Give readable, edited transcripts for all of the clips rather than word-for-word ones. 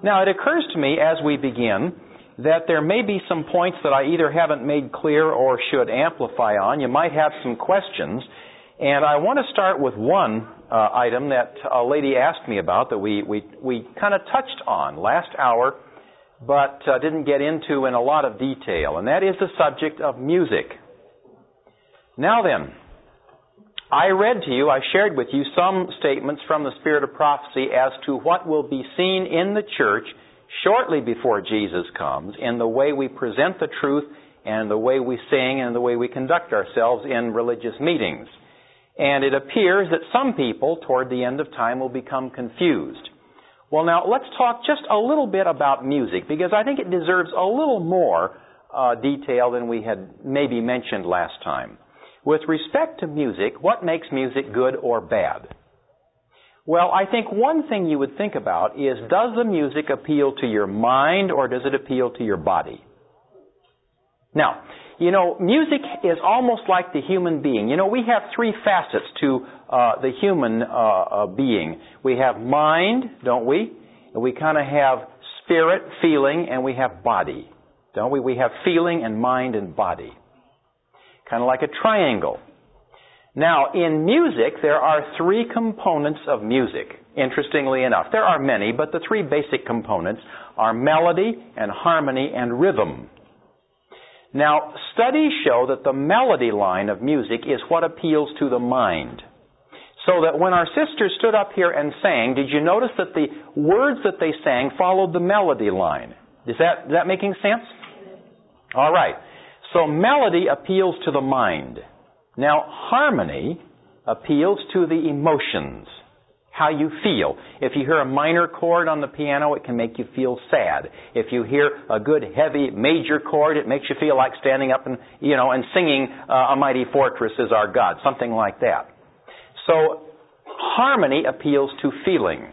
Now, it occurs to me as we begin that there may be some points that I either haven't made clear or should amplify on. You might have some questions. And I want to start with one item that a lady asked me about that we kind of touched on last hour, but didn't get into in a lot of detail. And that is the subject of music. Now then, I read to you, I shared with you some statements from the Spirit of Prophecy as to what will be seen in the church shortly before Jesus comes in the way we present the truth and the way we sing and the way we conduct ourselves in religious meetings. And it appears that some people toward the end of time will become confused. Well, now, let's talk just a little bit about music, because I think it deserves a little more detail than we had maybe mentioned last time. With respect to music, what makes music good or bad? Well, I think one thing you would think about is, does the music appeal to your mind or does it appeal to your body? Now, you know, music is almost like the human being. You know, we have three facets to the human being. We have mind, don't we? And we kind of have spirit, feeling, and we have body, don't we? We have feeling and mind and body. Kind of like a triangle. Now, in music, there are three components of music. Interestingly enough, there are many, but the three basic components are melody and harmony and rhythm. Now, studies show that the melody line of music is what appeals to the mind. So that when our sisters stood up here and sang, did you notice that the words that they sang followed the melody line? Is that making sense? All right. So melody appeals to the mind. Now, harmony appeals to the emotions, how you feel. If you hear a minor chord on the piano, it can make you feel sad. If you hear a good, heavy, major chord, it makes you feel like standing up and singing A Mighty Fortress Is Our God, something like that. So, harmony appeals to feeling.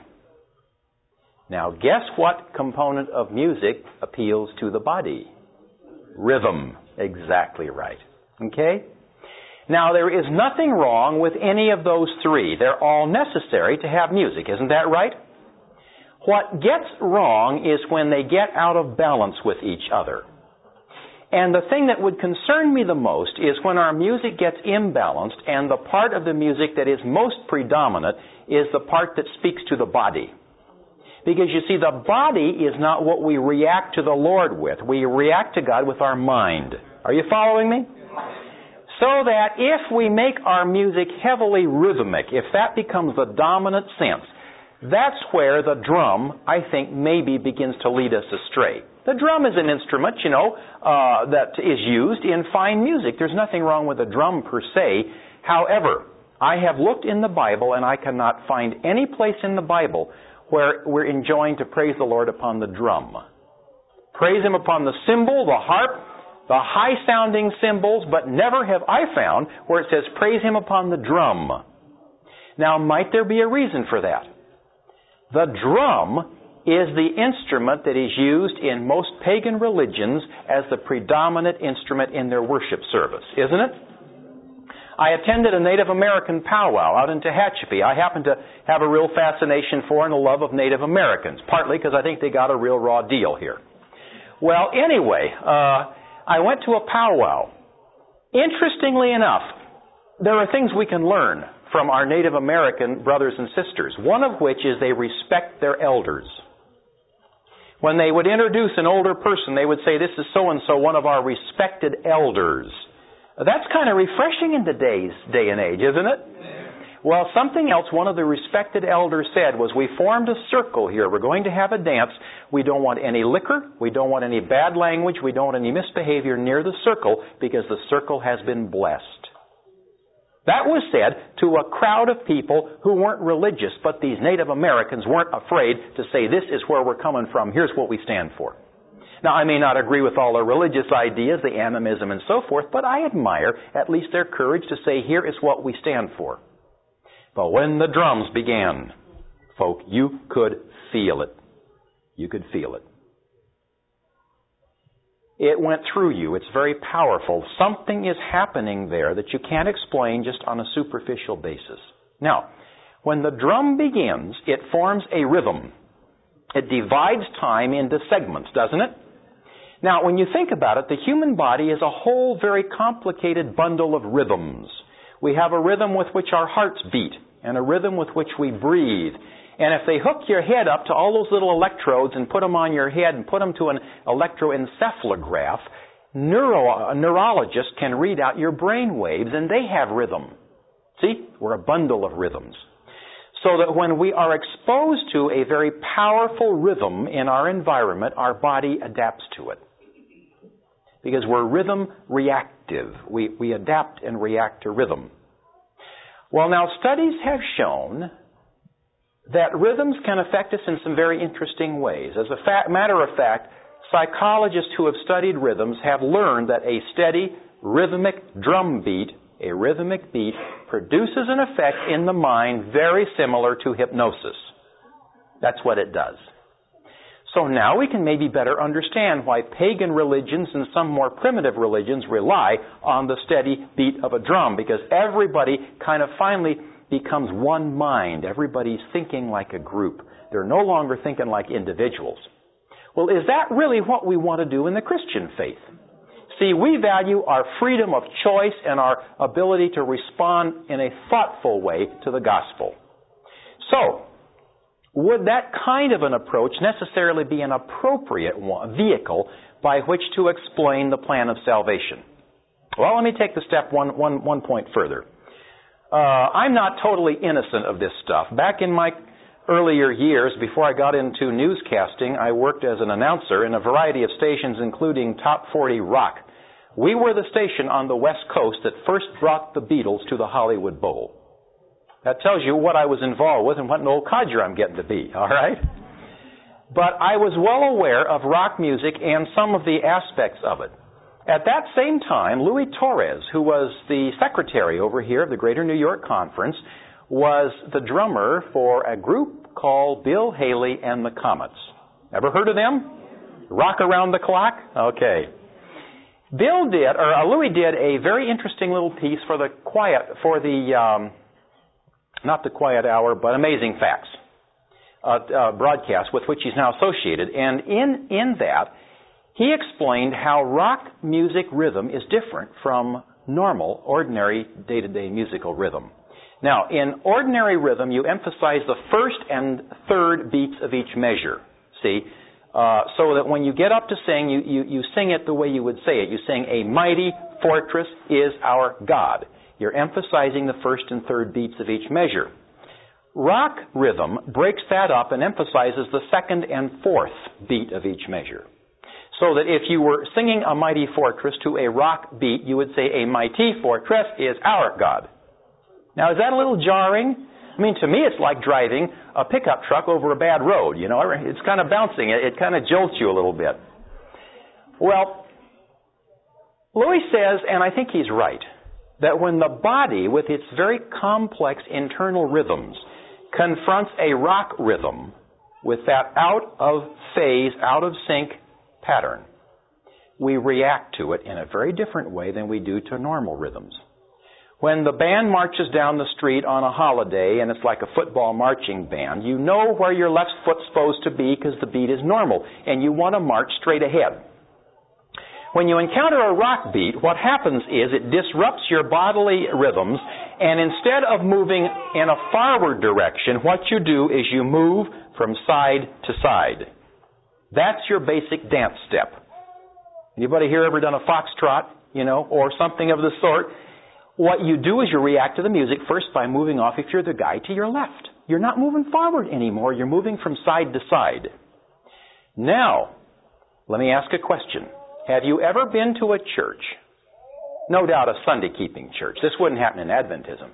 Now, guess what component of music appeals to the body? Rhythm. Exactly right. Okay? Now, there is nothing wrong with any of those three. They're all necessary to have music. Isn't that right? What gets wrong is when they get out of balance with each other. And the thing that would concern me the most is when our music gets imbalanced and the part of the music that is most predominant is the part that speaks to the body. Because you see, the body is not what we react to the Lord with. We react to God with our mind. Are you following me? So that if we make our music heavily rhythmic, if that becomes the dominant sense, that's where the drum, I think, maybe begins to lead us astray. The drum is an instrument, that is used in fine music. There's nothing wrong with the drum per se. However, I have looked in the Bible and I cannot find any place in the Bible where we're enjoined to praise the Lord upon the drum. Praise Him upon the cymbal, the harp, the high-sounding cymbals, but never have I found where it says praise Him upon the drum. Now, might there be a reason for that? The drum is the instrument that is used in most pagan religions as the predominant instrument in their worship service, isn't it? I attended a Native American powwow out in Tehachapi. I happen to have a real fascination for and a love of Native Americans, partly because I think they got a real raw deal here. Well, anyway, I went to a powwow. Interestingly enough, there are things we can learn from our Native American brothers and sisters, one of which is they respect their elders. When they would introduce an older person, they would say, "This is so-and-so, one of our respected elders." That's kind of refreshing in today's day and age, isn't it? Well, something else one of the respected elders said was, "We formed a circle here. We're going to have a dance. We don't want any liquor. We don't want any bad language. We don't want any misbehavior near the circle because the circle has been blessed." That was said to a crowd of people who weren't religious, but these Native Americans weren't afraid to say, "This is where we're coming from. Here's what we stand for." Now, I may not agree with all the religious ideas, the animism and so forth, but I admire at least their courage to say, "Here is what we stand for." But when the drums began, folk, you could feel it. You could feel it. It went through you. It's very powerful. Something is happening there that you can't explain just on a superficial basis. Now, when the drum begins, it forms a rhythm. It divides time into segments, doesn't it? Now, when you think about it, the human body is a whole very complicated bundle of rhythms. We have a rhythm with which our hearts beat, and a rhythm with which we breathe. And if they hook your head up to all those little electrodes and put them on your head and put them to an electroencephalograph, neurologists can read out your brain waves, and they have rhythm. See? We're a bundle of rhythms. So that when we are exposed to a very powerful rhythm in our environment, our body adapts to it. Because we're rhythm reactive. We adapt and react to rhythm. Well, now studies have shown that rhythms can affect us in some very interesting ways. As a matter of fact, psychologists who have studied rhythms have learned that a steady, rhythmic drum beat, a rhythmic beat, produces an effect in the mind very similar to hypnosis. That's what it does. So now we can maybe better understand why pagan religions and some more primitive religions rely on the steady beat of a drum, because everybody kind of finally becomes one mind. Everybody's thinking like a group. They're no longer thinking like individuals. Well, is that really what we want to do in the Christian faith? See, we value our freedom of choice and our ability to respond in a thoughtful way to the gospel. So, would that kind of an approach necessarily be an appropriate vehicle by which to explain the plan of salvation? Well, let me take the step one point further. I'm not totally innocent of this stuff. Back in my earlier years, before I got into newscasting, I worked as an announcer in a variety of stations, including Top 40 Rock. We were the station on the West Coast that first brought the Beatles to the Hollywood Bowl. That tells you what I was involved with and what an old codger I'm getting to be, all right? But I was well aware of rock music and some of the aspects of it. At that same time, Louis Torres, who was the secretary over here of the Greater New York Conference, was the drummer for a group called Bill Haley and the Comets. Ever heard of them? Rock Around the Clock? Okay. Louis did a very interesting little piece for not the Quiet Hour, but Amazing Facts broadcast with which he's now associated. And in that, he explained how rock music rhythm is different from normal, ordinary, day-to-day musical rhythm. Now, in ordinary rhythm, you emphasize the first and third beats of each measure. See? So that when you get up to sing, you sing it the way you would say it. You sing, "A mighty fortress is our God." You're emphasizing the first and third beats of each measure. Rock rhythm breaks that up and emphasizes the second and fourth beat of each measure. So that if you were singing "A mighty fortress" to a rock beat, you would say, "A mighty fortress is our God." Now, is that a little jarring? I mean, to me, it's like driving a pickup truck over a bad road. You know, it's kind of bouncing. It kind of jolts you a little bit. Well, Louis says, and I think he's right, that when the body, with its very complex internal rhythms, confronts a rock rhythm with that out of phase, out of sync pattern, we react to it in a very different way than we do to normal rhythms. When the band marches down the street on a holiday and it's like a football marching band, you know where your left foot's supposed to be because the beat is normal, and you want to march straight ahead. When you encounter a rock beat, what happens is it disrupts your bodily rhythms, and instead of moving in a forward direction, what you do is you move from side to side. That's your basic dance step. Anybody here ever done a foxtrot, or something of the sort? What you do is you react to the music first by moving off, if you're the guy, to your left. You're not moving forward anymore. You're moving from side to side. Now, let me ask a question. Have you ever been to a church, no doubt a Sunday-keeping church, this wouldn't happen in Adventism,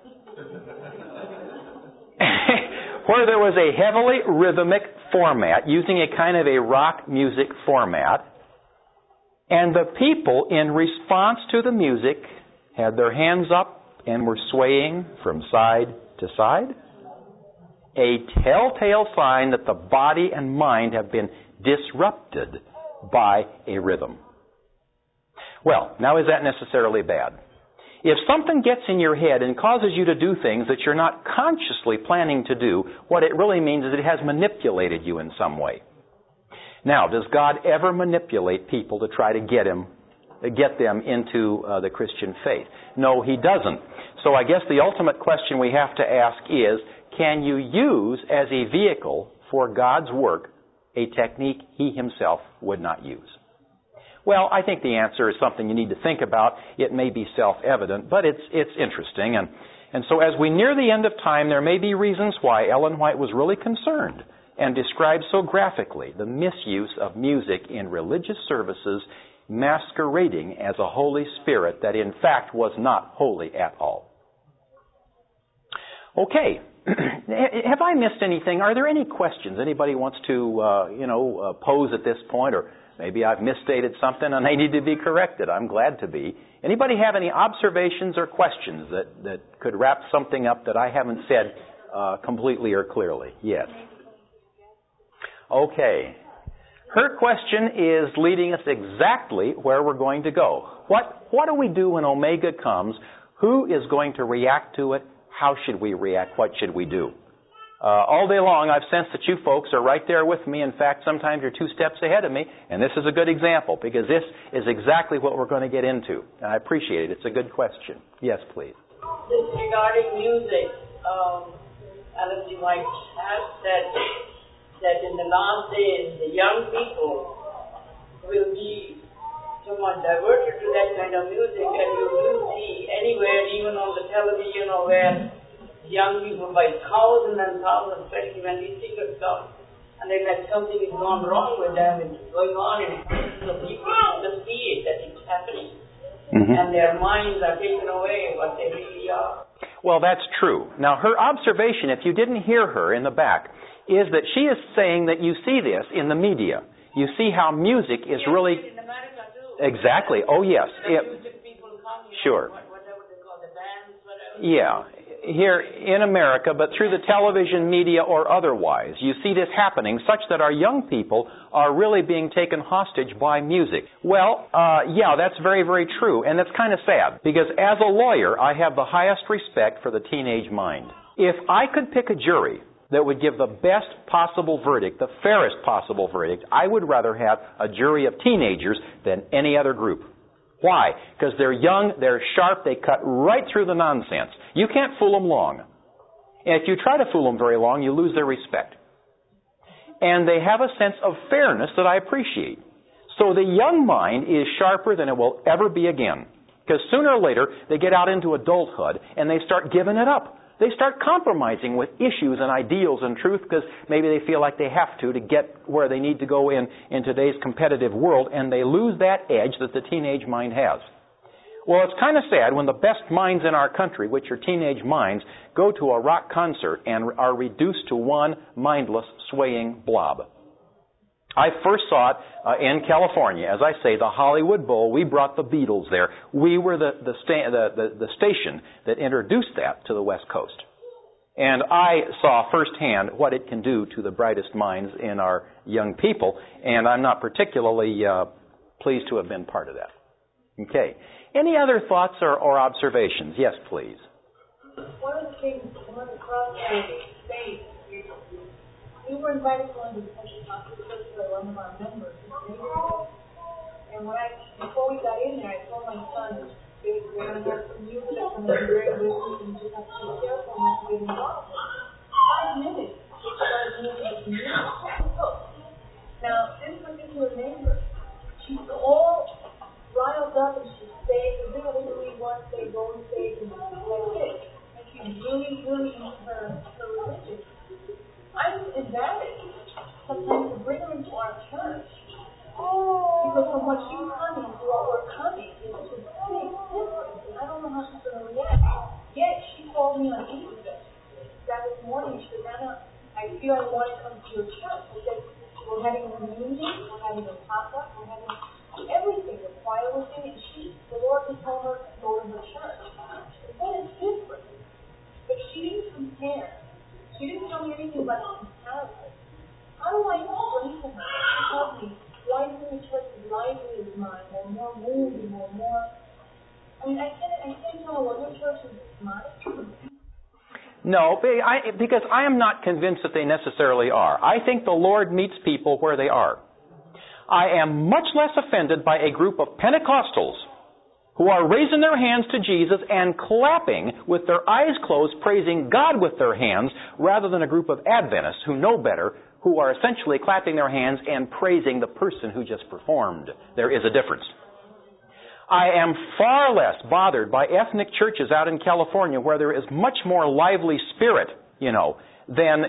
where there was a heavily rhythmic format, using a kind of a rock music format, and the people, in response to the music, had their hands up and were swaying from side to side? A telltale sign that the body and mind have been disrupted by a rhythm. Well, now is that necessarily bad? If something gets in your head and causes you to do things that you're not consciously planning to do, what it really means is it has manipulated you in some way. Now, does God ever manipulate people to try to get them into the Christian faith? No, He doesn't. So I guess the ultimate question we have to ask is, can you use as a vehicle for God's work a technique He Himself would not use? Well, I think the answer is something you need to think about. It may be self-evident, but it's interesting. And so as we near the end of time, there may be reasons why Ellen White was really concerned and described so graphically the misuse of music in religious services masquerading as a Holy Spirit that in fact was not holy at all. Okay. Have I missed anything? Are there any questions anybody wants to, pose at this point? Or maybe I've misstated something and they need to be corrected. I'm glad to be. Anybody have any observations or questions that could wrap something up that I haven't said completely or clearly? Yes. Okay. Her question is leading us exactly where we're going to go. What do we do when Omega comes? Who is going to react to it? How should we react? What should we do? All day long, I've sensed that you folks are right there with me. In fact, sometimes you're 2 steps ahead of me, and this is a good example because this is exactly what we're going to get into. And I appreciate it. It's a good question. Yes, please. Regarding music, Ellen G. White has said that in the last days, the young people will be somewhat diverted to that kind of music, and you will see anywhere, even on the television or where young people by thousands and thousands, especially when these singers come, and they like something is gone wrong with them, it's going on, and the people just see it, that it's happening. Mm-hmm. And their minds are taken away what they really are. Well, that's true. Now, her observation, if you didn't hear her in the back, is that she is saying that you see this in the media. You see how music is really... In America too. Exactly. Oh, yes. Music people come, sure. Whatever they call the bands, whatever. Yeah. Here in America, but through the television media or otherwise, you see this happening such that our young people are really being taken hostage by music. Well, that's very, very true, and that's kind of sad, because as a lawyer, I have the highest respect for the teenage mind. If I could pick a jury that would give the best possible verdict, the fairest possible verdict, I would rather have a jury of teenagers than any other group. Why? Because they're young, they're sharp, they cut right through the nonsense. You can't fool them long. And if you try to fool them very long, you lose their respect. And they have a sense of fairness that I appreciate. So the young mind is sharper than it will ever be again. Because sooner or later, they get out into adulthood and they start giving it up. They start compromising with issues and ideals and truth because maybe they feel like they have to get where they need to go in today's competitive world, and they lose that edge that the teenage mind has. Well, it's kind of sad when the best minds in our country, which are teenage minds, go to a rock concert and are reduced to one mindless, swaying blob. I first saw it in California. As I say, the Hollywood Bowl, we brought the Beatles there. We were the station that introduced that to the West Coast. And I saw firsthand what it can do to the brightest minds in our young people, and I'm not particularly pleased to have been part of that. Okay. Any other thoughts or observations? Yes, please. One of the things, one of the cross-country states, we were invited to one of the special conferences by one of our members. And before we got in there, I told my son, we're going to have some music that's going to be very listening, and you just have to be careful not to get involved. 5 minutes, it started moving the music. Now, this particular neighbor, she's all riled up and she's saying, we're going to do what they go and say, and that's it. And she's really, really into her religion. I'm embarrassed sometimes to bring her into our church because from what she's coming to what we're coming is just big difference, and I don't know how she's going to react. Yet she called me on Easter this morning. She said, Nana, I feel I want to come to your church. I said, we're having a reunion, we're having a pop-up, we're having everything. The choir was in it. The Lord just told her to go to her church. That is different. But she didn't compare. She didn't tell me anything about comparison. How do I explain to her? She told me, why isn't the church as lively as mine, or more moving, or more... I mean, I can't tell her what your church is mine. No, because I am not convinced that they necessarily are. I think the Lord meets people where they are. I am much less offended by a group of Pentecostals who are raising their hands to Jesus and clapping with their eyes closed, praising God with their hands, rather than a group of Adventists who know better, who are essentially clapping their hands and praising the person who just performed. There is a difference. I am far less bothered by ethnic churches out in California where there is much more lively spirit, than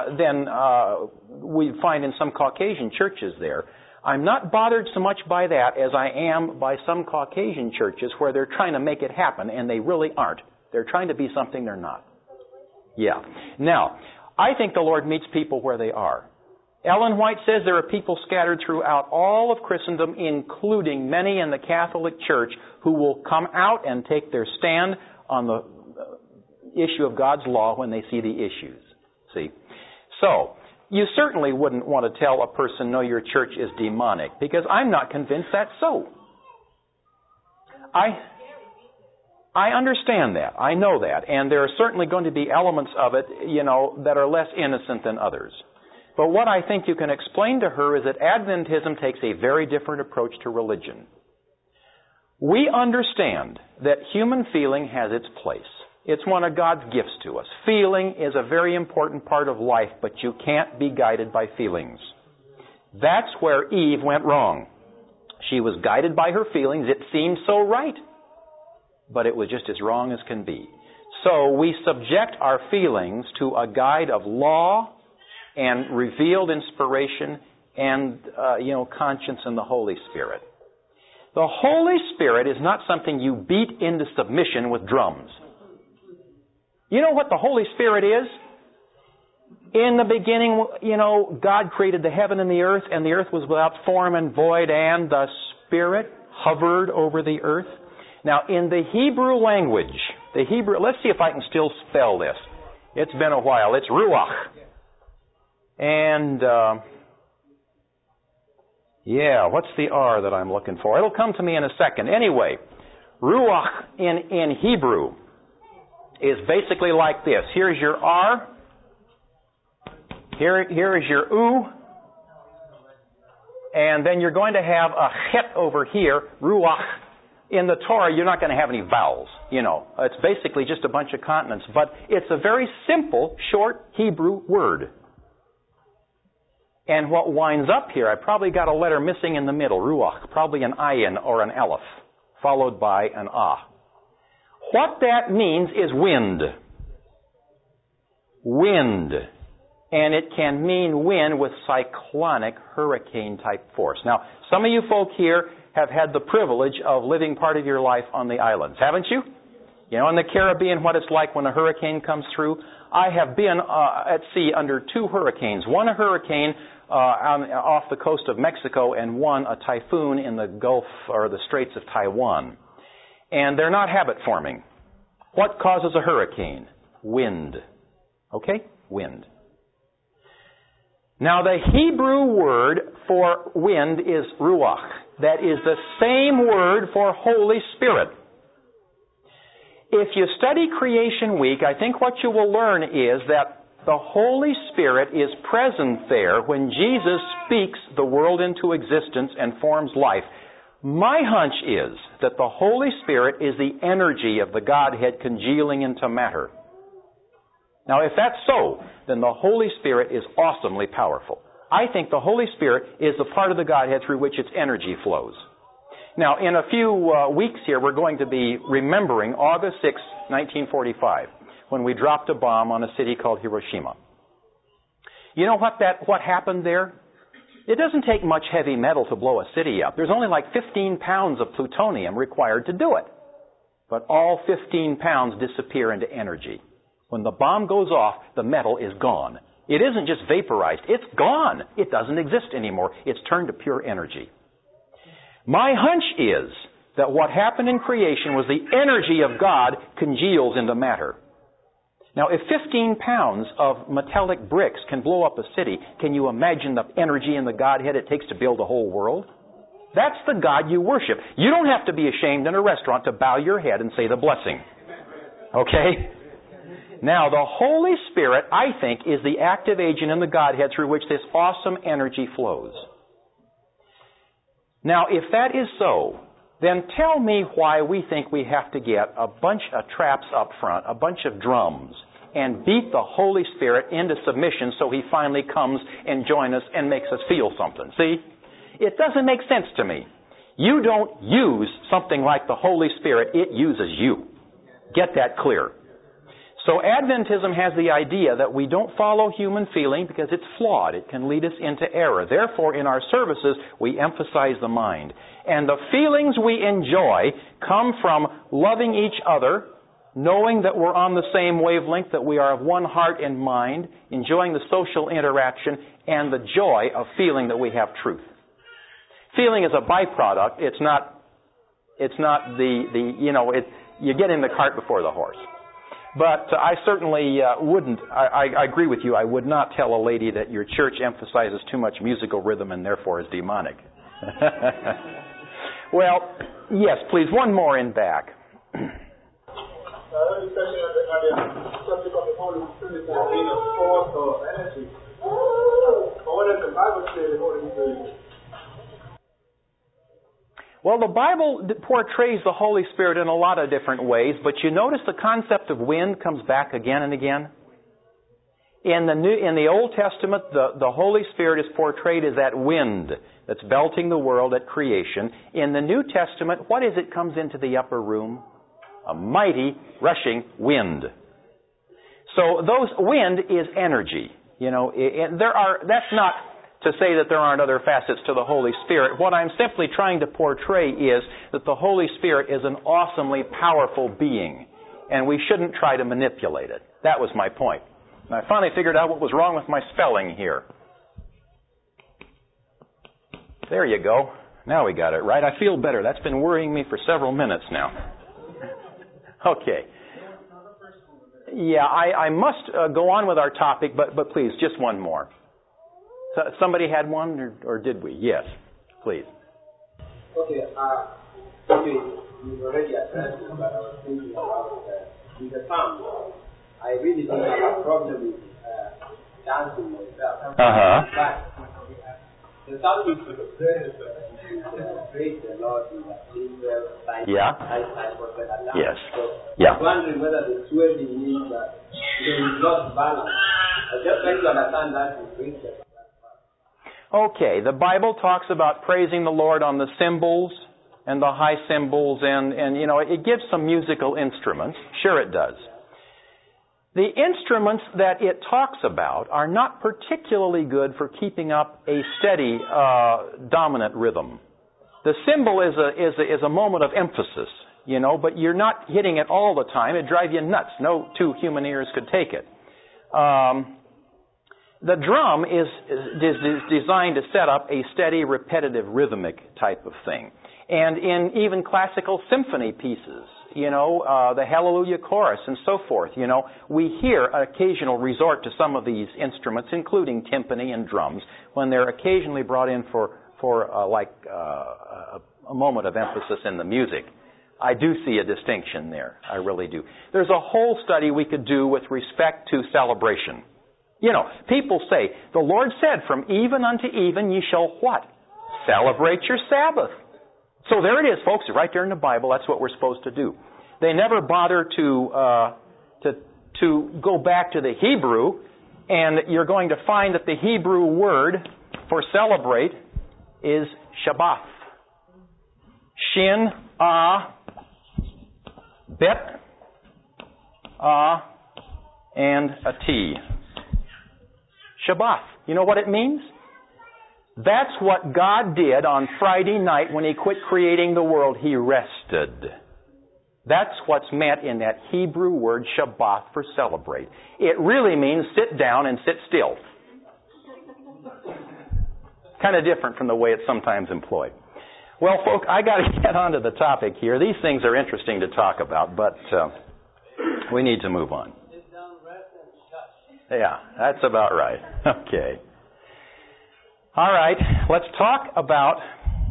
we find in some Caucasian churches there. I'm not bothered so much by that as I am by some Caucasian churches where they're trying to make it happen and they really aren't. They're trying to be something they're not. Yeah. Now, I think the Lord meets people where they are. Ellen White says there are people scattered throughout all of Christendom, including many in the Catholic Church, who will come out and take their stand on the issue of God's law when they see the issues. See? So, you certainly wouldn't want to tell a person, no, your church is demonic, because I'm not convinced that's so. I understand that. I know that. And there are certainly going to be elements of it, that are less innocent than others. But what I think you can explain to her is that Adventism takes a very different approach to religion. We understand that human feeling has its place. It's one of God's gifts to us. Feeling is a very important part of life, but you can't be guided by feelings. That's where Eve went wrong. She was guided by her feelings. It seemed so right, but it was just as wrong as can be. So we subject our feelings to a guide of law and revealed inspiration and, conscience and the Holy Spirit. The Holy Spirit is not something you beat into submission with drums. You know what the Holy Spirit is? In the beginning, God created the heaven and the earth was without form and void, and the Spirit hovered over the earth. Now, in the Hebrew language, let's see if I can still spell this. It's been a while. It's Ruach. And, what's the R that I'm looking for? It'll come to me in a second. Anyway, Ruach in Hebrew is basically like this. Here's your R. Here is your U. And then you're going to have a chet over here, Ruach. In the Torah, you're not going to have any vowels. It's basically just a bunch of consonants. But it's a very simple, short Hebrew word. And what winds up here, I probably got a letter missing in the middle, Ruach, probably an ayin or an aleph, followed by an ah. What that means is wind. Wind. And it can mean wind with cyclonic hurricane-type force. Now, some of you folk here have had the privilege of living part of your life on the islands, haven't you? In the Caribbean, what it's like when a hurricane comes through. I have been at sea under 2 hurricanes. One a hurricane off the coast of Mexico, and one a typhoon in the Gulf or the Straits of Taiwan. And they're not habit-forming. What causes a hurricane? Wind. Okay? Wind. Now, the Hebrew word for wind is ruach. That is the same word for Holy Spirit. If you study Creation Week, I think what you will learn is that the Holy Spirit is present there when Jesus speaks the world into existence and forms life. My hunch is that the Holy Spirit is the energy of the Godhead congealing into matter. Now, if that's so, then the Holy Spirit is awesomely powerful. I think the Holy Spirit is the part of the Godhead through which its energy flows. Now, in a few weeks here, we're going to be remembering August 6, 1945, when we dropped a bomb on a city called Hiroshima. You know what happened there? It doesn't take much heavy metal to blow a city up. There's only like 15 pounds of plutonium required to do it. But all 15 pounds disappear into energy. When the bomb goes off, the metal is gone. It isn't just vaporized. It's gone. It doesn't exist anymore. It's turned to pure energy. My hunch is that what happened in creation was the energy of God congeals into matter. Now, if 15 pounds of metallic bricks can blow up a city, can you imagine the energy in the Godhead it takes to build a whole world? That's the God you worship. You don't have to be ashamed in a restaurant to bow your head and say the blessing. Okay? Now, the Holy Spirit, I think, is the active agent in the Godhead through which this awesome energy flows. Now, if that is so, then tell me why we think we have to get a bunch of traps up front, a bunch of drums, and beat the Holy Spirit into submission so He finally comes and joins us and makes us feel something. See? It doesn't make sense to me. You don't use something like the Holy Spirit, it uses you. Get that clear. So Adventism has the idea that we don't follow human feeling because it's flawed. It can lead us into error. Therefore, in our services, we emphasize the mind. And the feelings we enjoy come from loving each other, knowing that we're on the same wavelength, that we are of one heart and mind, enjoying the social interaction, and the joy of feeling that we have truth. Feeling is a byproduct. It's not you get in the cart before the horse. But I certainly wouldn't, I agree with you, I would not tell a lady that your church emphasizes too much musical rhythm and therefore is demonic. Well, yes, please, one more in back. Well, the Bible portrays the Holy Spirit in a lot of different ways, but you notice the concept of wind comes back again and again. In the Old Testament, the Holy Spirit is portrayed as that wind that's belting the world at creation. In the New Testament, what is it comes into the upper room? A mighty, rushing wind. So wind is energy. That's not to say that there aren't other facets to the Holy Spirit. What I'm simply trying to portray is that the Holy Spirit is an awesomely powerful being, and we shouldn't try to manipulate it. That was my point. And I finally figured out what was wrong with my spelling here. There you go. Now we got it right. I feel better. That's been worrying me for several minutes now. Okay. Yeah, I must go on with our topic, but please, just one more. So somebody had one, or did we? Yes, please. Okay, you've already addressed it, but I was thinking about in the farm. I really don't have a problem with dancing myself. But the psalmist praise the Lord in the single time. Yeah. Yes. So yeah. I'm wondering whether the swelling means that there is lost balance. I just trying to understand that in praise the Lord. Okay, the Bible talks about praising the Lord on the cymbals and the high cymbals, and it gives some musical instruments. Sure it does. The instruments that it talks about are not particularly good for keeping up a steady, dominant rhythm. The cymbal is a moment of emphasis, but you're not hitting it all the time. It'd drive you nuts. No two human ears could take it. The drum is designed to set up a steady, repetitive, rhythmic type of thing. And in even classical symphony pieces, the Hallelujah Chorus and so forth, we hear an occasional resort to some of these instruments, including timpani and drums, when they're occasionally brought in for a moment of emphasis in the music. I do see a distinction there. I really do. There's a whole study we could do with respect to celebration. People say, the Lord said, from even unto even ye shall what? Celebrate your Sabbath. So there it is, folks, right there in the Bible. That's what we're supposed to do. They never bother to go back to the Hebrew, and you're going to find that the Hebrew word for celebrate is Shabbat. Shin, bet, and a T. Shabbat. You know what it means? That's what God did on Friday night when He quit creating the world. He rested. That's what's meant in that Hebrew word Shabbat for celebrate. It really means sit down and sit still. Kind of different from the way it's sometimes employed. Well, folks, I got to get on to the topic here. These things are interesting to talk about, but we need to move on. Yeah, that's about right. Okay. All right, let's talk about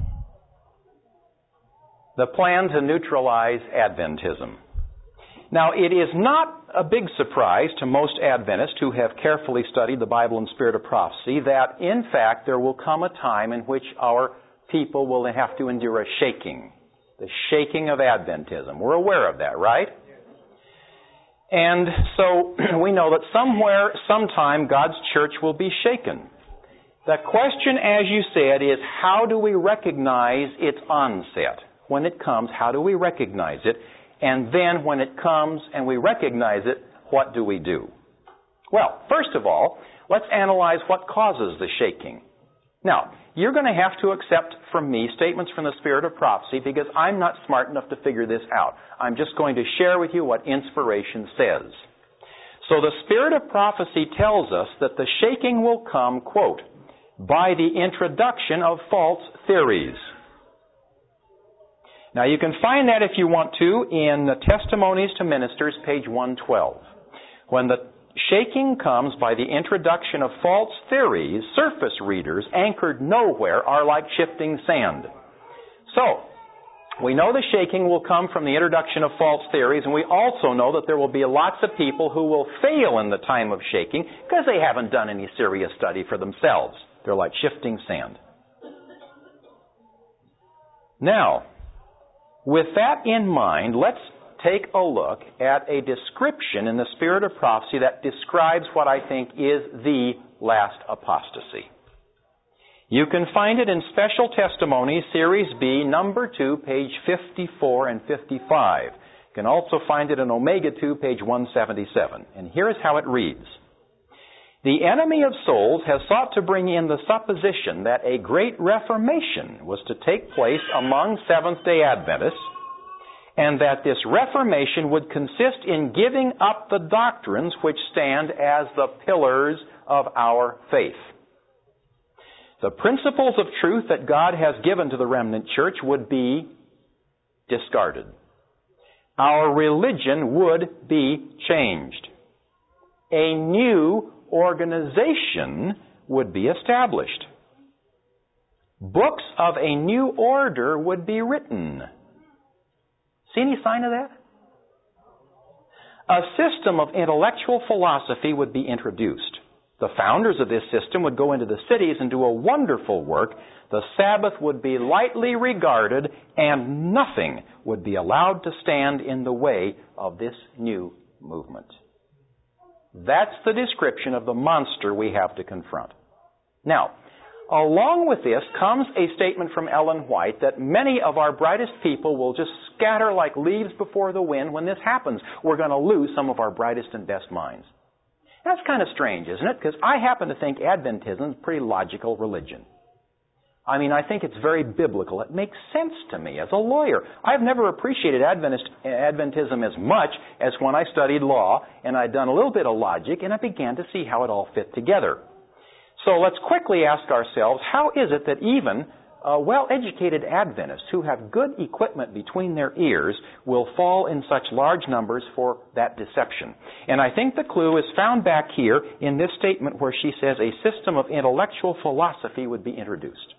the plan to neutralize Adventism. Now, it is not a big surprise to most Adventists who have carefully studied the Bible and Spirit of Prophecy that, in fact, there will come a time in which our people will have to endure a shaking. The shaking of Adventism. We're aware of that, right? And so we know that somewhere, sometime, God's church will be shaken. The question, as you said, is how do we recognize its onset? When it comes, how do we recognize it? And then when it comes and we recognize it, what do we do? Well, first of all, let's analyze what causes the shaking. Now, you're going to have to accept from me statements from the Spirit of prophecy because I'm not smart enough to figure this out. I'm just going to share with you what inspiration says. So the Spirit of prophecy tells us that the shaking will come, quote, by the introduction of false theories. Now you can find that if you want to in the Testimonies to Ministers, page 112. When the shaking comes by the introduction of false theories, surface readers anchored nowhere are like shifting sand. So, we know the shaking will come from the introduction of false theories, and we also know that there will be lots of people who will fail in the time of shaking because they haven't done any serious study for themselves. They're like shifting sand. Now, with that in mind, let's take a look at a description in the Spirit of prophecy that describes what I think is the last apostasy. You can find it in Special Testimonies, Series B, number 2, page 54 and 55. You can also find it in Omega 2, page 177. And here's how it reads. The enemy of souls has sought to bring in the supposition that a great reformation was to take place among Seventh-day Adventists, and that this reformation would consist in giving up the doctrines which stand as the pillars of our faith. The principles of truth that God has given to the remnant church would be discarded. Our religion would be changed. A new organization would be established. Books of a new order would be written. See any sign of that? A system of intellectual philosophy would be introduced. The founders of this system would go into the cities and do a wonderful work. The Sabbath would be lightly regarded, and nothing would be allowed to stand in the way of this new movement. That's the description of the monster we have to confront. Now, along with this comes a statement from Ellen White that many of our brightest people will just scatter like leaves before the wind when this happens. We're going to lose some of our brightest and best minds. That's kind of strange, isn't it? Because I happen to think Adventism is a pretty logical religion. I mean, I think it's very biblical. It makes sense to me as a lawyer. I've never appreciated Adventism as much as when I studied law and I'd done a little bit of logic and I began to see how it all fit together. So let's quickly ask ourselves, how is it that even well-educated Adventists who have good equipment between their ears will fall in such large numbers for that deception? And I think the clue is found back here in this statement where she says a system of intellectual philosophy would be introduced.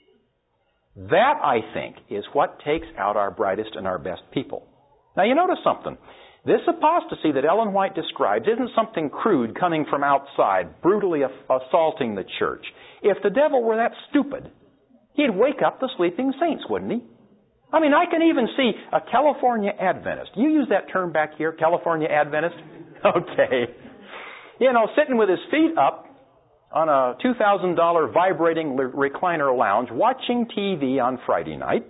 That, I think, is what takes out our brightest and our best people. Now, you notice something. This apostasy that Ellen White describes isn't something crude coming from outside, brutally assaulting the church. If the devil were that stupid, he'd wake up the sleeping saints, wouldn't he? I mean, I can even see a California Adventist. You use that term back here, California Adventist? Okay. You know, sitting with his feet up on a $2,000 vibrating recliner lounge, watching TV on Friday night.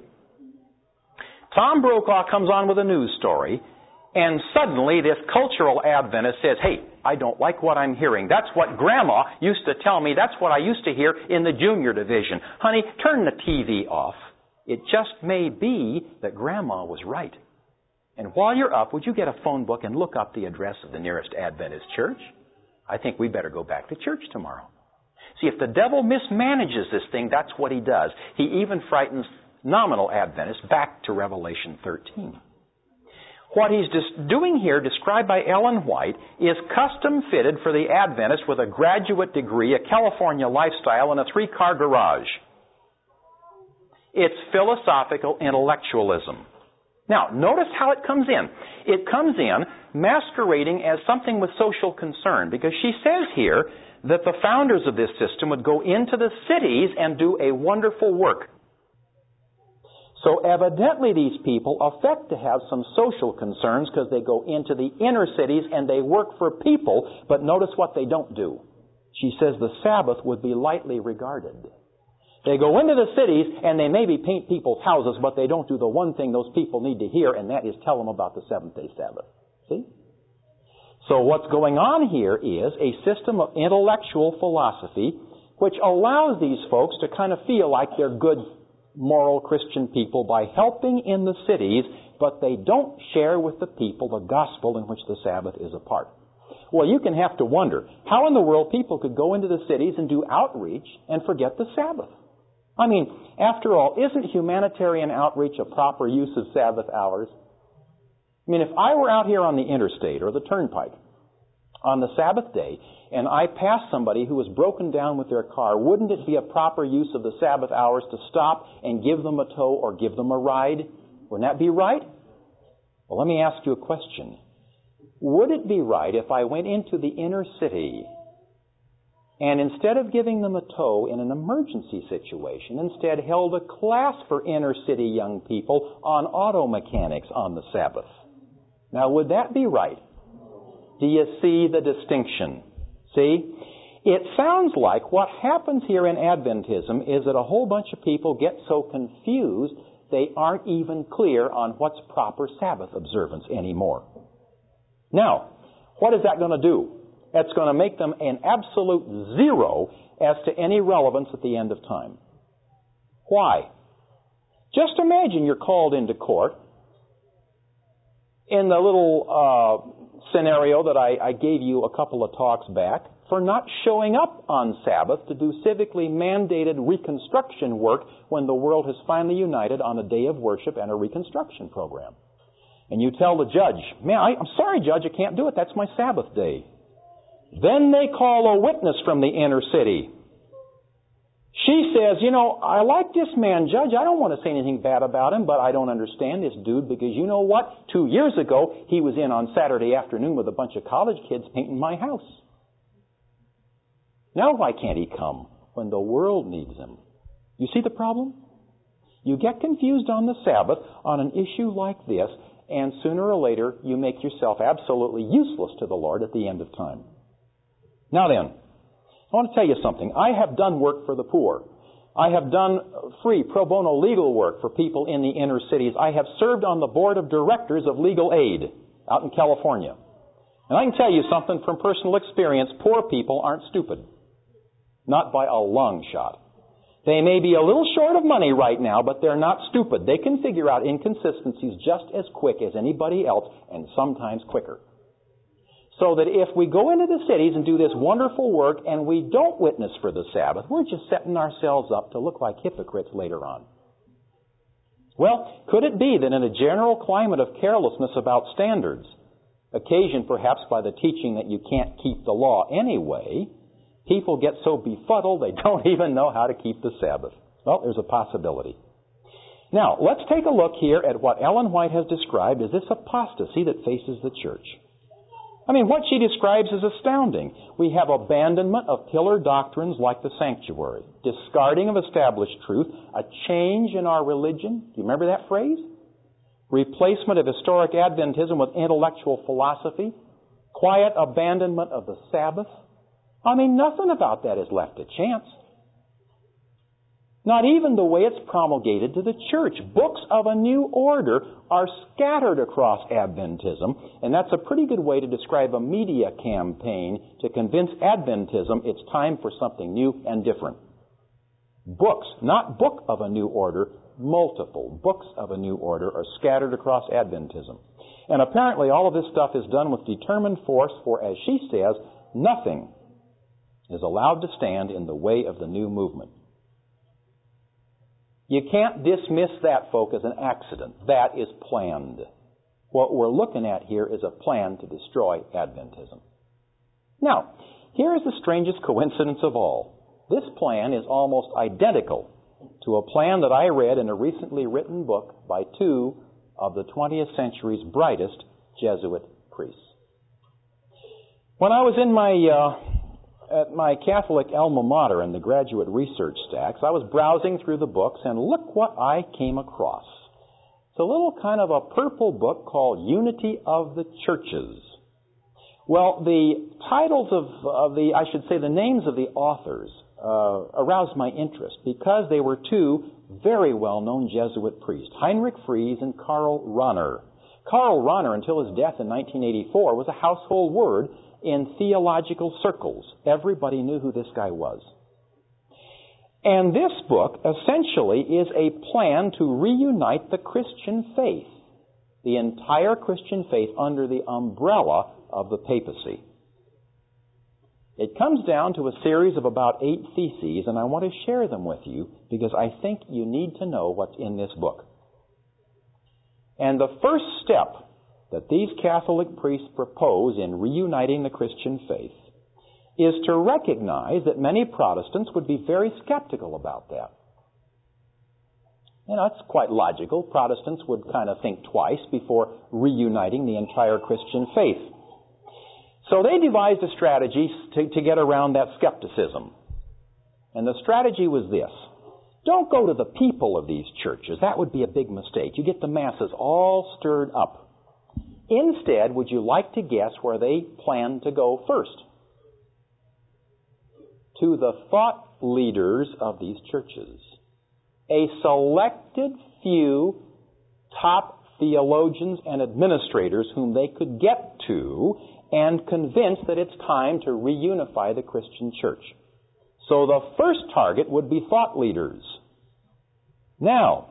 Tom Brokaw comes on with a news story, and suddenly this cultural Adventist says, hey, I don't like what I'm hearing. That's what Grandma used to tell me. That's what I used to hear in the junior division. Honey, turn the TV off. It just may be that Grandma was right. And while you're up, would you get a phone book and look up the address of the nearest Adventist church? I think we better go back to church tomorrow. See, if the devil mismanages this thing, that's what he does. He even frightens nominal Adventists back to Revelation 13. What he's doing here, described by Ellen White, is custom fitted for the Adventist with a graduate degree, a California lifestyle, and a 3-car garage. It's philosophical intellectualism. Now, notice how it comes in. It comes in masquerading as something with social concern, because she says here that the founders of this system would go into the cities and do a wonderful work. So evidently these people affect to have some social concerns because they go into the inner cities and they work for people, but notice what they don't do. She says the Sabbath would be lightly regarded. They go into the cities and they maybe paint people's houses, but they don't do the one thing those people need to hear, and that is tell them about the seventh-day Sabbath. See? So what's going on here is a system of intellectual philosophy which allows these folks to kind of feel like they're good, moral Christian people by helping in the cities, but they don't share with the people the gospel in which the Sabbath is a part. Well, you can have to wonder, how in the world people could go into the cities and do outreach and forget the Sabbath? I mean, after all, isn't humanitarian outreach a proper use of Sabbath hours? I mean, if I were out here on the interstate or the turnpike on the Sabbath day and I passed somebody who was broken down with their car, wouldn't it be a proper use of the Sabbath hours to stop and give them a tow or give them a ride? Wouldn't that be right? Well, let me ask you a question. Would it be right if I went into the inner city and instead of giving them a tow in an emergency situation, instead held a class for inner city young people on auto mechanics on the Sabbath? Now, would that be right? Do you see the distinction? See? It sounds like what happens here in Adventism is that a whole bunch of people get so confused they aren't even clear on what's proper Sabbath observance anymore. Now, what is that going to do? That's going to make them an absolute zero as to any relevance at the end of time. Why? Just imagine you're called into court in the little scenario that I gave you a couple of talks back for not showing up on Sabbath to do civically mandated reconstruction work when the world has finally united on a day of worship and a reconstruction program. And you tell the judge, man, I'm sorry, Judge, I can't do it. That's my Sabbath day. Then they call a witness from the inner city. She says, I like this man, Judge. I don't want to say anything bad about him, but I don't understand this dude because you know what? 2 years ago, he was in on Saturday afternoon with a bunch of college kids painting my house. Now why can't he come when the world needs him? You see the problem? You get confused on the Sabbath on an issue like this, and sooner or later you make yourself absolutely useless to the Lord at the end of time. Now then, I want to tell you something. I have done work for the poor. I have done free pro bono legal work for people in the inner cities. I have served on the board of directors of Legal Aid out in California. And I can tell you something from personal experience. Poor people aren't stupid. Not by a long shot. They may be a little short of money right now, but they're not stupid. They can figure out inconsistencies just as quick as anybody else, and sometimes quicker. So that if we go into the cities and do this wonderful work and we don't witness for the Sabbath, we're just setting ourselves up to look like hypocrites later on. Well, could it be that in a general climate of carelessness about standards, occasioned perhaps by the teaching that you can't keep the law anyway, people get so befuddled they don't even know how to keep the Sabbath? Well, there's a possibility. Now, let's take a look here at what Ellen White has described as this apostasy that faces the church. I mean, what she describes is astounding. We have abandonment of pillar doctrines like the sanctuary, discarding of established truth, a change in our religion. Do you remember that phrase? Replacement of historic Adventism with intellectual philosophy, quiet abandonment of the Sabbath. I mean, nothing about that is left to chance. Not even the way it's promulgated to the church. Books of a new order are scattered across Adventism, and that's a pretty good way to describe a media campaign to convince Adventism it's time for something new and different. Books, not book of a new order, multiple books of a new order are scattered across Adventism. And apparently all of this stuff is done with determined force, for as she says, nothing is allowed to stand in the way of the new movement. You can't dismiss that, folk, as an accident. That is planned. What we're looking at here is a plan to destroy Adventism. Now, here is the strangest coincidence of all. This plan is almost identical to a plan that I read in a recently written book by two of the 20th century's brightest Jesuit priests. When I was in at my Catholic alma mater in the graduate research stacks, I was browsing through the books, and look what I came across. It's a little kind of a purple book called Unity of the Churches. Well, the titles of the names of the authors aroused my interest because they were two very well-known Jesuit priests, Heinrich Fries and Karl Rahner. Karl Rahner, until his death in 1984, was a household word in theological circles. Everybody knew who this guy was. And this book essentially is a plan to reunite the Christian faith, the entire Christian faith under the umbrella of the papacy. It comes down to a series of about 8 theses, and I want to share them with you because I think you need to know what's in this book. And the first step that these Catholic priests propose in reuniting the Christian faith is to recognize that many Protestants would be very skeptical about that. You know, it's quite logical. Protestants would kind of think twice before reuniting the entire Christian faith. So they devised a strategy to get around that skepticism. And the strategy was this. Don't go to the people of these churches. That would be a big mistake. You get the masses all stirred up. Instead, would you like to guess where they plan to go first? To the thought leaders of these churches. A selected few top theologians and administrators whom they could get to and convince that it's time to reunify the Christian church. So the first target would be thought leaders. Now,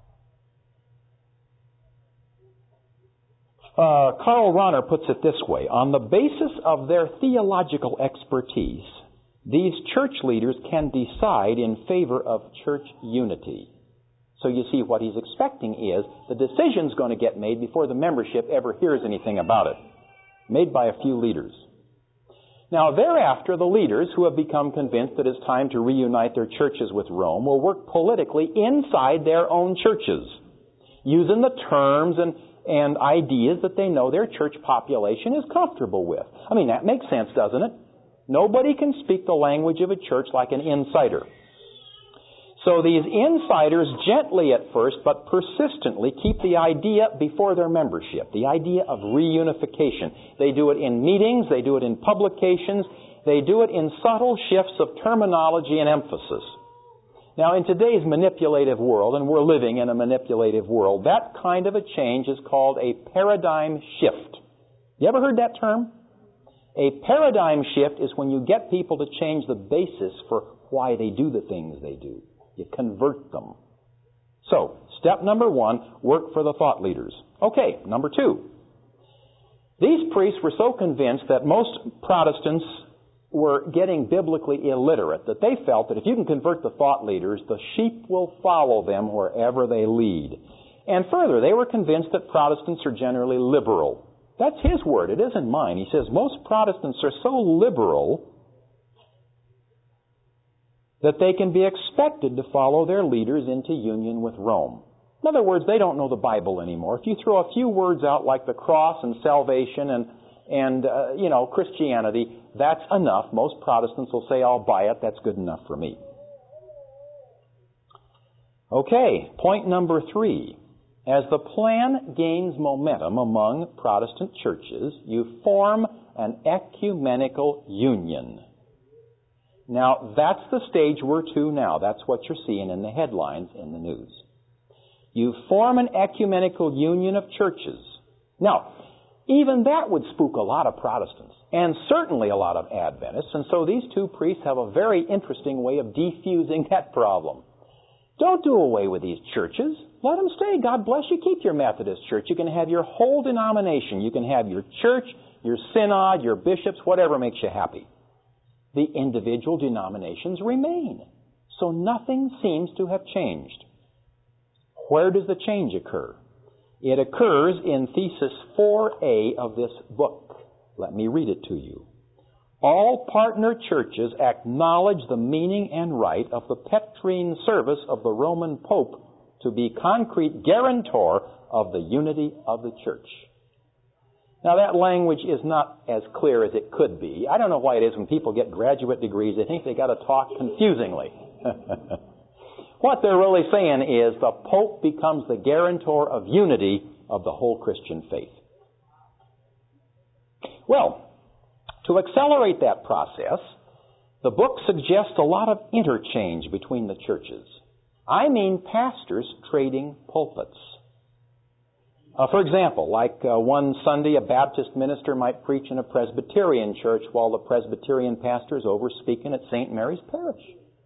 Karl Rahner puts it this way. On the basis of their theological expertise, these church leaders can decide in favor of church unity. So you see, what he's expecting is the decision's going to get made before the membership ever hears anything about it. Made by a few leaders. Now, thereafter, the leaders who have become convinced that it's time to reunite their churches with Rome will work politically inside their own churches, using the terms and ideas that they know their church population is comfortable with. I mean, that makes sense, doesn't it? Nobody can speak the language of a church like an insider. So these insiders gently at first, but persistently keep the idea before their membership, the idea of reunification. They do it in meetings, they do it in publications, they do it in subtle shifts of terminology and emphasis. Now, in today's manipulative world, and we're living in a manipulative world, that kind of a change is called a paradigm shift. You ever heard that term? A paradigm shift is when you get people to change the basis for why they do the things they do. You convert them. So, step number 1, work for the thought leaders. Okay, number 2. These priests were so convinced that most Protestants were getting biblically illiterate that they felt that if you can convert the thought leaders, the sheep will follow them wherever they lead. And further, they were convinced that Protestants are generally liberal. That's his word, it isn't mine. He says most Protestants are so liberal that they can be expected to follow their leaders into union with Rome. In other words, they don't know the Bible anymore. If you throw a few words out like the cross and salvation and Christianity, that's enough. Most Protestants will say, I'll buy it, that's good enough for me. Okay, point number 3. As the plan gains momentum among Protestant churches, you form an ecumenical union. Now, that's the stage we're to now. That's what you're seeing in the headlines in the news. You form an ecumenical union of churches. Now, even that would spook a lot of Protestants, and certainly a lot of Adventists, and so these two priests have a very interesting way of defusing that problem. Don't do away with these churches. Let them stay. God bless you. Keep your Methodist church. You can have your whole denomination. You can have your church, your synod, your bishops, whatever makes you happy. The individual denominations remain. So nothing seems to have changed. Where does the change occur? It occurs in thesis 4A of this book. Let me read it to you. All partner churches acknowledge the meaning and right of the Petrine service of the Roman Pope to be concrete guarantor of the unity of the church. Now, that language is not as clear as it could be. I don't know why it is when people get graduate degrees, they think they got to talk confusingly. What they're really saying is the Pope becomes the guarantor of unity of the whole Christian faith. Well, to accelerate that process, the book suggests a lot of interchange between the churches. I mean pastors trading pulpits. For example, like one Sunday a Baptist minister might preach in a Presbyterian church while the Presbyterian pastor is over speaking at St. Mary's Parish.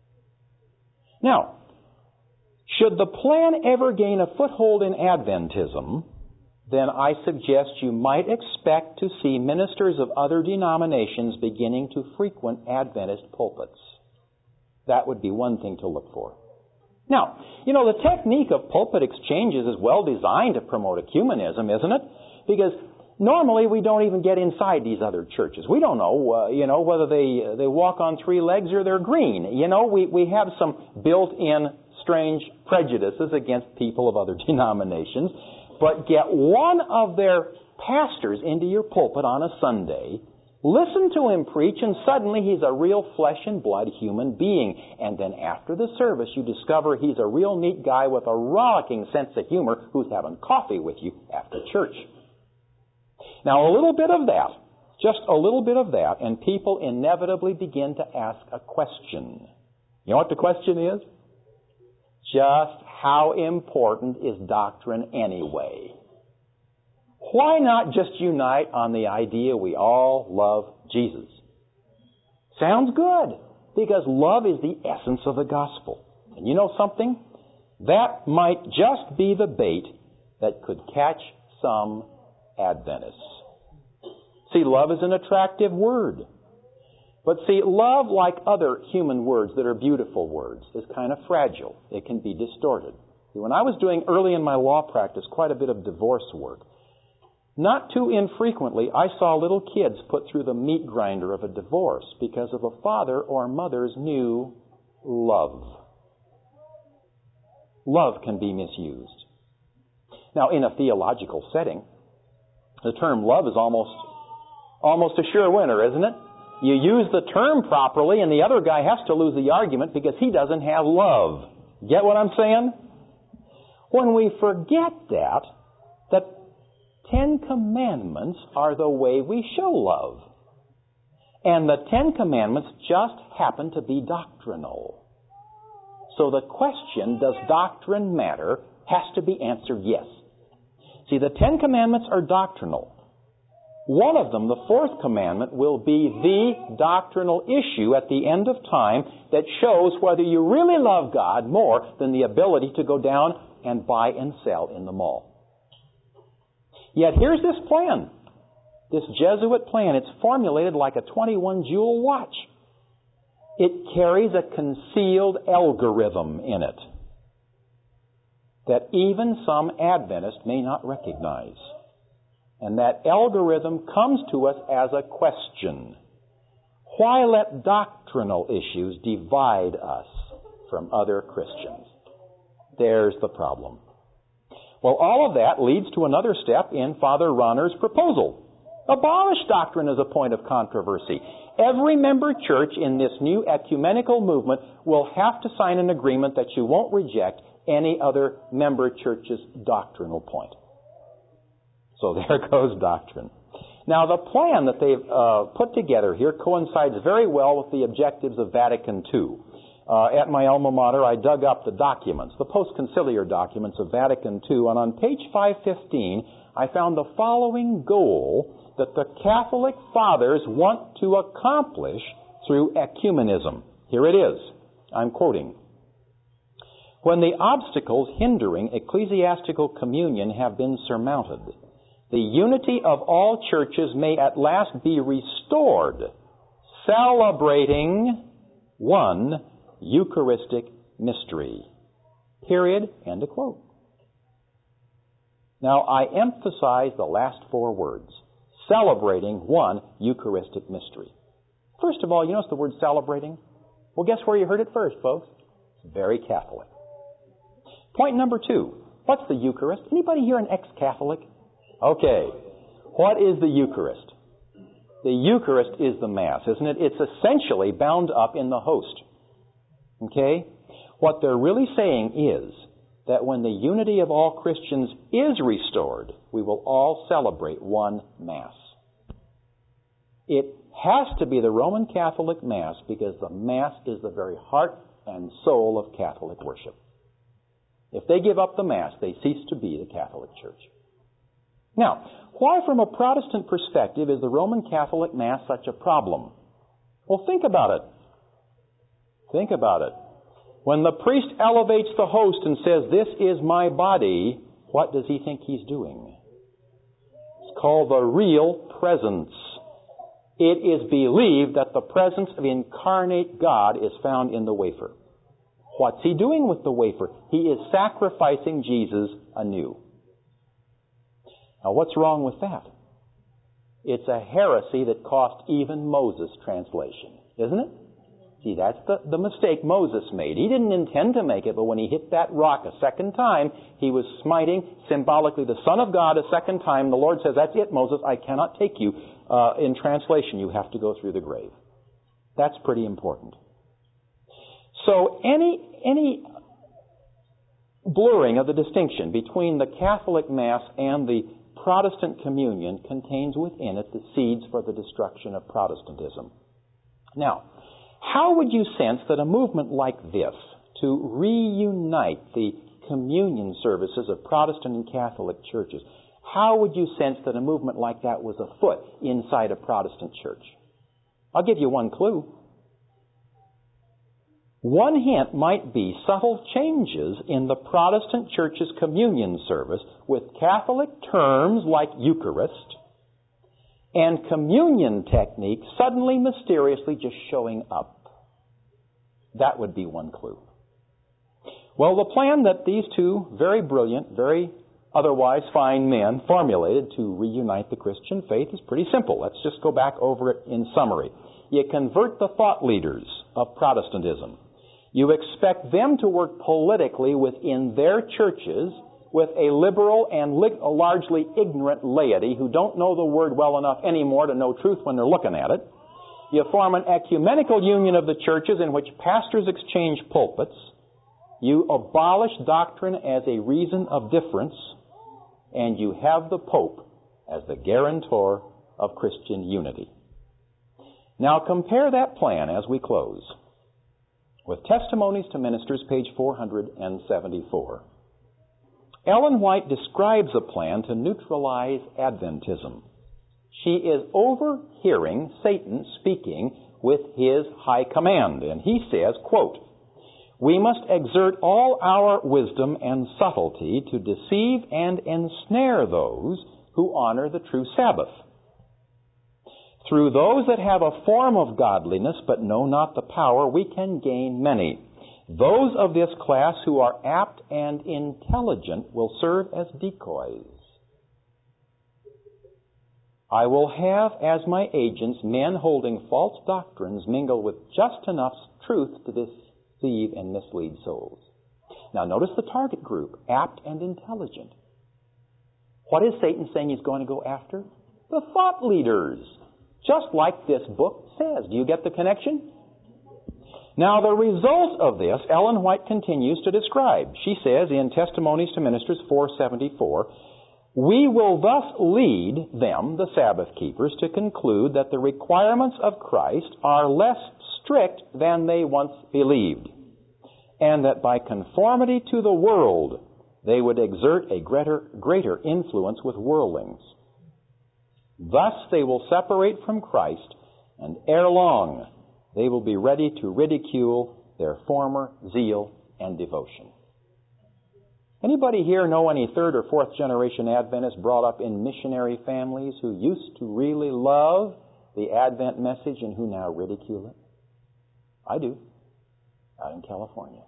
Now, should the plan ever gain a foothold in Adventism, then I suggest you might expect to see ministers of other denominations beginning to frequent Adventist pulpits. That would be one thing to look for. Now, the technique of pulpit exchanges is well designed to promote ecumenism, isn't it? Because normally we don't even get inside these other churches. We don't know, whether they walk on three legs or they're green. We have some built-in strange prejudices against people of other denominations. But get one of their pastors into your pulpit on a Sunday, listen to him preach, and suddenly he's a real flesh and blood human being. And then after the service, you discover he's a real neat guy with a rollicking sense of humor who's having coffee with you after church. Now, a little bit of that, just a little bit of that, and people inevitably begin to ask a question. You know what the question is? Just how important is doctrine anyway? Why not just unite on the idea we all love Jesus? Sounds good, because love is the essence of the gospel. And you know something? That might just be the bait that could catch some Adventists. See, love is an attractive word. But see, love, like other human words that are beautiful words, is kind of fragile. It can be distorted. When I was doing early in my law practice quite a bit of divorce work, not too infrequently I saw little kids put through the meat grinder of a divorce because of a father or mother's new love. Love can be misused. Now, in a theological setting, the term love is almost a sure winner, isn't it? You use the term properly, and the other guy has to lose the argument because he doesn't have love. Get what I'm saying? When we forget that, the 10 Commandments are the way we show love. And the 10 Commandments just happen to be doctrinal. So the question, does doctrine matter, has to be answered yes. See, the 10 Commandments are doctrinal. One of them, the fourth commandment, will be the doctrinal issue at the end of time that shows whether you really love God more than the ability to go down and buy and sell in the mall. Yet here's this plan, this Jesuit plan. It's formulated like a 21-jewel watch. It carries a concealed algorithm in it that even some Adventists may not recognize. And that algorithm comes to us as a question. Why let doctrinal issues divide us from other Christians? There's the problem. Well, all of that leads to another step in Father Rahner's proposal. Abolish doctrine as a point of controversy. Every member church in this new ecumenical movement will have to sign an agreement that you won't reject any other member church's doctrinal point. So there goes doctrine. Now, the plan that they've put together here coincides very well with the objectives of Vatican II. At my alma mater, I dug up the documents, the post-conciliar documents of Vatican II, and on page 515, I found the following goal that the Catholic Fathers want to accomplish through ecumenism. Here it is. I'm quoting. When the obstacles hindering ecclesiastical communion have been surmounted, the unity of all churches may at last be restored, celebrating one Eucharistic mystery. Period. End of quote. Now, I emphasize the last four words. Celebrating one Eucharistic mystery. First of all, you notice the word celebrating? Well, guess where you heard it first, folks? It's very Catholic. Point number 2. What's the Eucharist? Anybody here an ex-Catholic? Okay. What is the Eucharist? The Eucharist is the Mass, isn't it? It's essentially bound up in the host. Okay? What they're really saying is that when the unity of all Christians is restored, we will all celebrate one Mass. It has to be the Roman Catholic Mass because the Mass is the very heart and soul of Catholic worship. If they give up the Mass, they cease to be the Catholic Church. Now, why from a Protestant perspective is the Roman Catholic Mass such a problem? Well, think about it. Think about it. When the priest elevates the host and says, "This is my body," what does he think he's doing? It's called the real presence. It is believed that the presence of incarnate God is found in the wafer. What's he doing with the wafer? He is sacrificing Jesus anew. Now, what's wrong with that? It's a heresy that cost even Moses translation, isn't it? See, that's the mistake Moses made. He didn't intend to make it, but when he hit that rock a second time, he was smiting symbolically the Son of God a second time. The Lord says, "That's it, Moses, I cannot take you." In translation, you have to go through the grave. That's pretty important. So any blurring of the distinction between the Catholic Mass and the Protestant communion contains within it the seeds for the destruction of Protestantism. Now, how would you sense that a movement like this, to reunite the communion services of Protestant and Catholic churches, how would you sense that a movement like that was afoot inside a Protestant church? I'll give you one clue. One hint might be subtle changes in the Protestant church's communion service with Catholic terms like Eucharist and communion techniques suddenly, mysteriously just showing up. That would be one clue. Well, the plan that these two very brilliant, very otherwise fine men formulated to reunite the Christian faith is pretty simple. Let's just go back over it in summary. You convert the thought leaders of Protestantism. You expect them to work politically within their churches with a liberal and a largely ignorant laity who don't know the Word well enough anymore to know truth when they're looking at it. You form an ecumenical union of the churches in which pastors exchange pulpits. You abolish doctrine as a reason of difference. And you have the Pope as the guarantor of Christian unity. Now compare that plan as we close with Testimonies to Ministers, page 474. Ellen White describes a plan to neutralize Adventism. She is overhearing Satan speaking with his high command, and he says, quote, "We must exert all our wisdom and subtlety to deceive and ensnare those who honor the true Sabbath. Through those that have a form of godliness but know not the power, we can gain many. Those of this class who are apt and intelligent will serve as decoys. I will have as my agents men holding false doctrines mingle with just enough truth to deceive and mislead souls." Now notice the target group, apt and intelligent. What is Satan saying he's going to go after? The thought leaders. Just like this book says. Do you get the connection? Now, the result of this, Ellen White continues to describe. She says in Testimonies to Ministers 474, "We will thus lead them, the Sabbath keepers, to conclude that the requirements of Christ are less strict than they once believed, and that by conformity to the world, they would exert a greater influence with worldlings. Thus they will separate from Christ, and ere long they will be ready to ridicule their former zeal and devotion." Anybody here know any third or fourth generation Adventists brought up in missionary families who used to really love the Advent message and who now ridicule it? I do, out in California.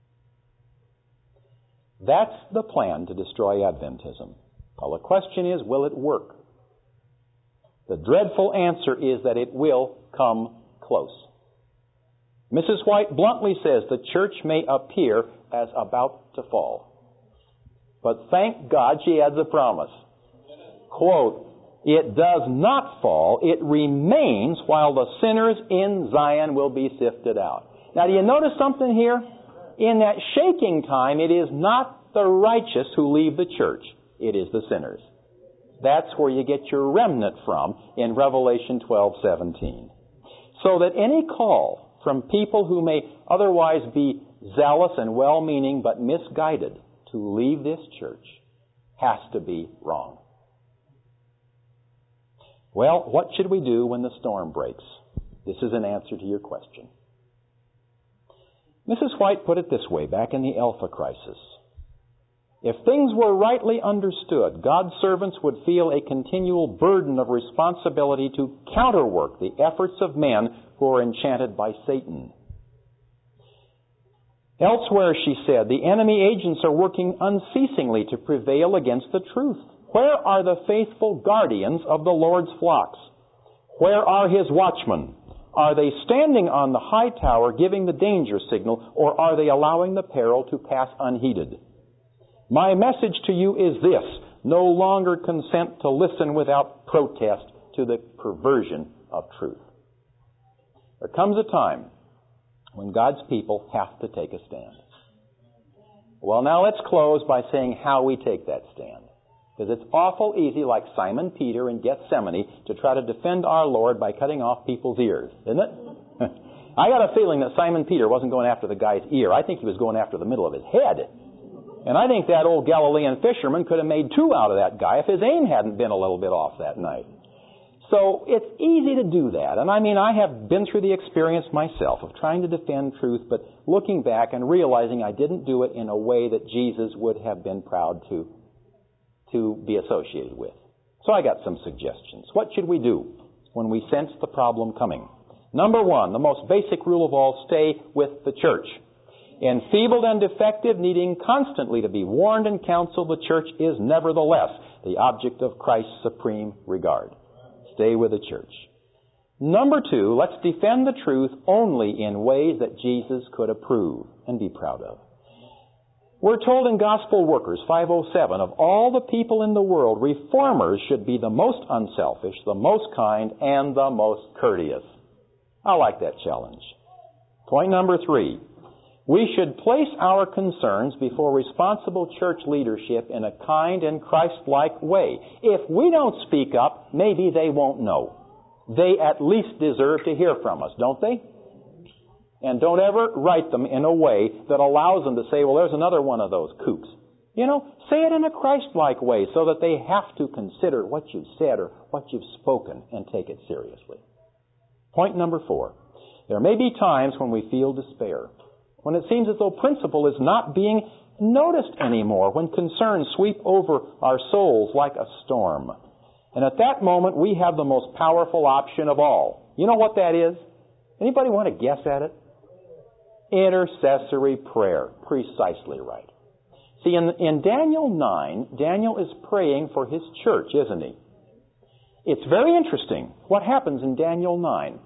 That's the plan to destroy Adventism. Well, the question is, will it work? The dreadful answer is that it will come close. Mrs. White bluntly says the church may appear as about to fall. But thank God she adds a promise. Quote, "It does not fall, it remains while the sinners in Zion will be sifted out." Now, do you notice something here? in that shaking time, it is not the righteous who leave the church. It is the sinners. That's where you get your remnant from in Revelation 12:17. So that any call from people who may otherwise be zealous and well-meaning but misguided to leave this church has to be wrong. Well, what should we do when the storm breaks? This is an answer to your question. Mrs. White put it this way back in the Alpha crisis. If things were rightly understood, God's servants would feel a continual burden of responsibility to counterwork the efforts of men who are enchanted by Satan. Elsewhere, she said, the enemy agents are working unceasingly to prevail against the truth. Where are the faithful guardians of the Lord's flocks? Where are His watchmen? Are they standing on the high tower giving the danger signal, or are they allowing the peril to pass unheeded? My message to you is this: no longer consent to listen without protest to the perversion of truth. There comes a time when God's people have to take a stand. Well, now let's close by saying how we take that stand. Because it's awful easy, like Simon Peter in Gethsemane, to try to defend our Lord by cutting off people's ears, isn't it? I got a feeling that Simon Peter wasn't going after the guy's ear. I think he was going after the middle of his head. And I think that old Galilean fisherman could have made two out of that guy if his aim hadn't been a little bit off that night. So it's easy to do that. And I mean, I have been through the experience myself of trying to defend truth, but looking back and realizing I didn't do it in a way that Jesus would have been proud to be associated with. So I got some suggestions. What should we do when we sense the problem coming? Number one, the most basic rule of all, stay with the church. Enfeebled and defective, needing constantly to be warned and counseled, the church is nevertheless the object of Christ's supreme regard. Stay with the church. Number two, let's defend the truth only in ways that Jesus could approve and be proud of. We're told in Gospel Workers 5:07, of all the people in the world, reformers should be the most unselfish, the most kind, and the most courteous. I like that challenge. Point number three, we should place our concerns before responsible church leadership in a kind and Christ-like way. If we don't speak up, maybe they won't know. They at least deserve to hear from us, don't they? And don't ever write them in a way that allows them to say, well, there's another one of those kooks. You know, say it in a Christ-like way so that they have to consider what you've said or what you've spoken and take it seriously. Point number four, there may be times when we feel despair, when it seems as though principle is not being noticed anymore, when concerns sweep over our souls like a storm. And at that moment, we have the most powerful option of all. You know what that is? Anybody want to guess at it? Intercessory prayer. Precisely right. See, in Daniel 9, Daniel is praying for his church, isn't he? It's very interesting what happens in Daniel 9.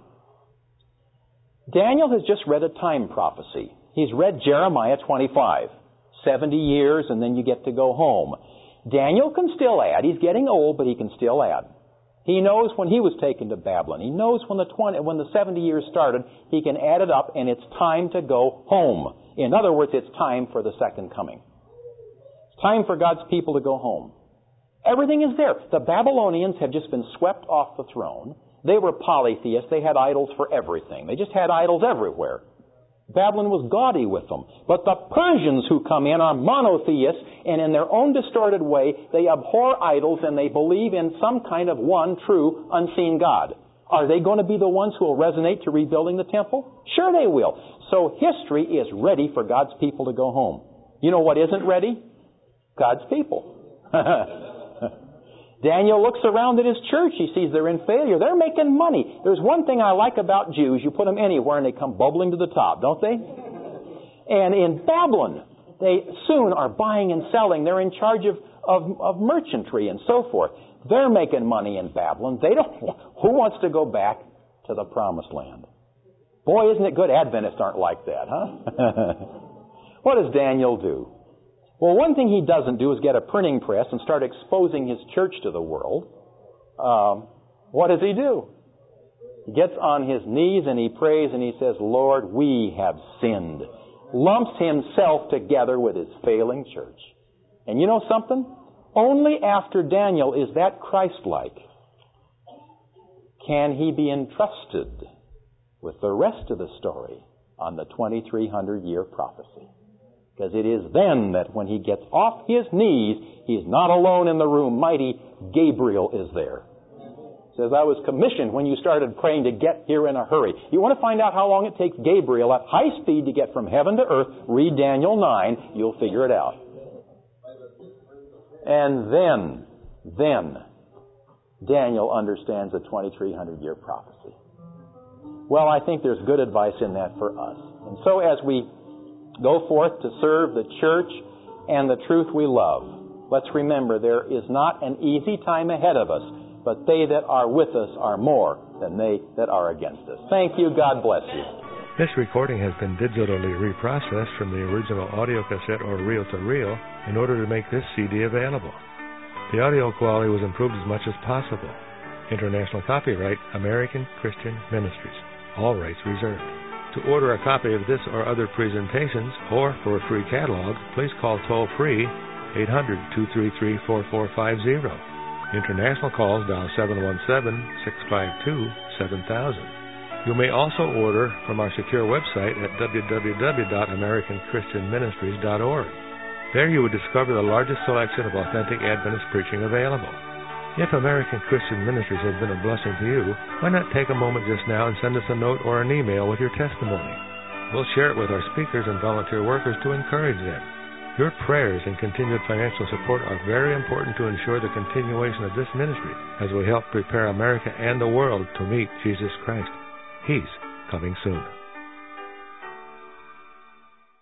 Daniel has just read a time prophecy. He's read Jeremiah 25. 70 years and then you get to go home. Daniel can still add. He's getting old, but he can still add. He knows when he was taken to Babylon. He knows when the 70 years started, he can add it up, and it's time to go home. In other words, it's time for the second coming. It's time for God's people to go home. Everything is there. The Babylonians have just been swept off the throne. They were polytheists. They had idols for everything. They just had idols everywhere. Babylon was gaudy with them. But the Persians who come in are monotheists, and in their own distorted way, they abhor idols and they believe in some kind of one true, unseen God. Are they going to be the ones who will resonate to rebuilding the temple? Sure they will. So history is ready for God's people to go home. You know what isn't ready? God's people. Daniel looks around at his church. He sees they're in failure. They're making money. There's one thing I like about Jews. You put them anywhere and they come bubbling to the top, don't they? And in Babylon, they soon are buying and selling. They're in charge of merchantry and so forth. They're making money in Babylon. Who wants to go back to the promised land? Boy, isn't it good Adventists aren't like that, huh? What does Daniel do? Well, one thing he doesn't do is get a printing press and start exposing his church to the world. What does he do? He gets on his knees and he prays and he says, Lord, we have sinned. lumps himself together with his failing church. And you know something? Only after Daniel is that Christ-like can he be entrusted with the rest of the story on the 2300-year prophecy. Because it is then that when he gets off his knees, he is not alone in the room. Mighty Gabriel is there. Says, I was commissioned when you started praying to get here in a hurry. You want to find out how long it takes Gabriel at high speed to get from heaven to earth? Read Daniel 9. You'll figure it out. And then, Daniel understands the 2300-year prophecy. Well, I think there's good advice in that for us. And so as we go forth to serve the church and the truth we love, let's remember there is not an easy time ahead of us, but they that are with us are more than they that are against us. Thank you. God bless you. This recording has been digitally reprocessed from the original audio cassette or reel-to-reel in order to make this CD available. The audio quality was improved as much as possible. International copyright, American Christian Ministries. All rights reserved. To order a copy of this or other presentations, or for a free catalog, please call toll-free 800-233-4450. International calls dial 717-652-7000. You may also order from our secure website at www.americanchristianministries.org. There you will discover the largest selection of authentic Adventist preaching available. If American Christian Ministries has been a blessing to you, why not take a moment just now and send us a note or an email with your testimony? We'll share it with our speakers and volunteer workers to encourage them. Your prayers and continued financial support are very important to ensure the continuation of this ministry as we help prepare America and the world to meet Jesus Christ. He's coming soon.